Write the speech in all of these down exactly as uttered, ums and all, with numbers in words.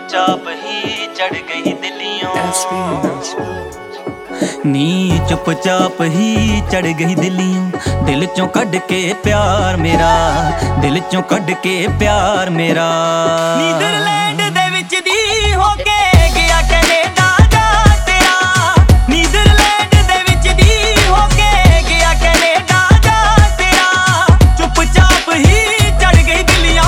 चुपचाप ही चढ़ गई दिलियों। नी चुपचाप ही चढ़ गई दिलियों, दिल चों कढ़ के प्यार मेरा, दिल चों कढ़ के प्यार मेरा। नीदरलैंड दे विच दी होके गया कनेडा जा तेरा, नीदरलैंड दे विच दी होके गया कनेडा जा तेरा, चुपचाप ही चढ़ गई दिलियों।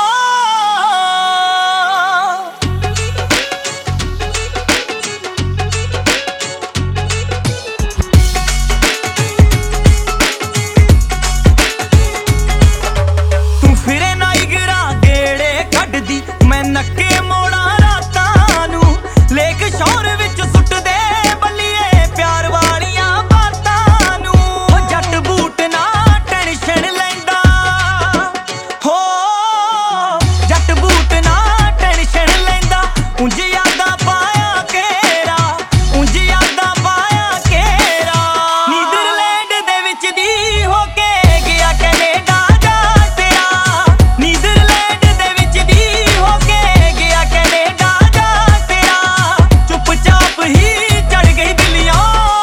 तू फिरे नाइगरा गेड़े कढ़दी, मैं नक्के मोड़ा रातां नू, लेक शौर विच सुट दे बल्लिए प्यार वालियां बातां नू। ओ जट बूट ना टेंशन लैंदा, हो जट बूट ना टेंशन लैंदा, उंज यादां पाया केरा, उंज यादां पाया केरा। नीदरलैंड दे विच दी होके गया कनेडा जा तेरा, नीदरलैंड दे विच दी होके गया कनेडा जा तेरा, चुपचाप ही चढ़ गई दिलियों।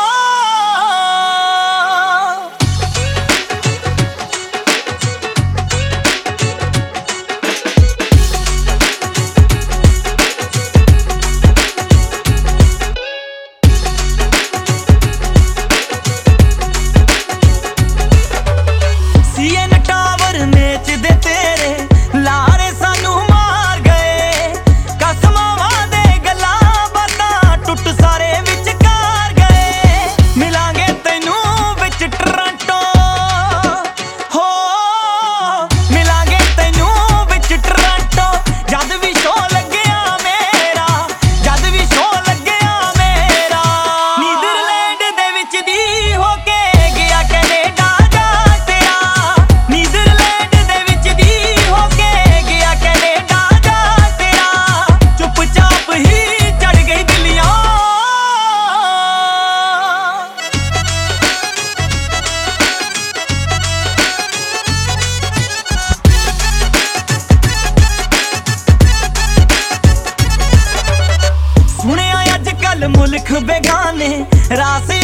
सीएन टावर मेच दे तेरे लारे सानू मार गए, कसमां वादे गल्लां बातां टुट सारे विचकार गए। मिलांगे तैनू विच टोरंटो, हो मिलांगे तैनू विच टोरंटो, जद भी शो लगया मेरा, जद भी शो लगया मेरा। नीदरलैंड दे विच दी होके गया कनेडा जा तेरा, नीदरलैंड दे विच दी होके गया कनेडा जा तेरा, चुपचाप ही चढ़ गई दिलियों। सुनिया अज कल मुल्क बेगाने रास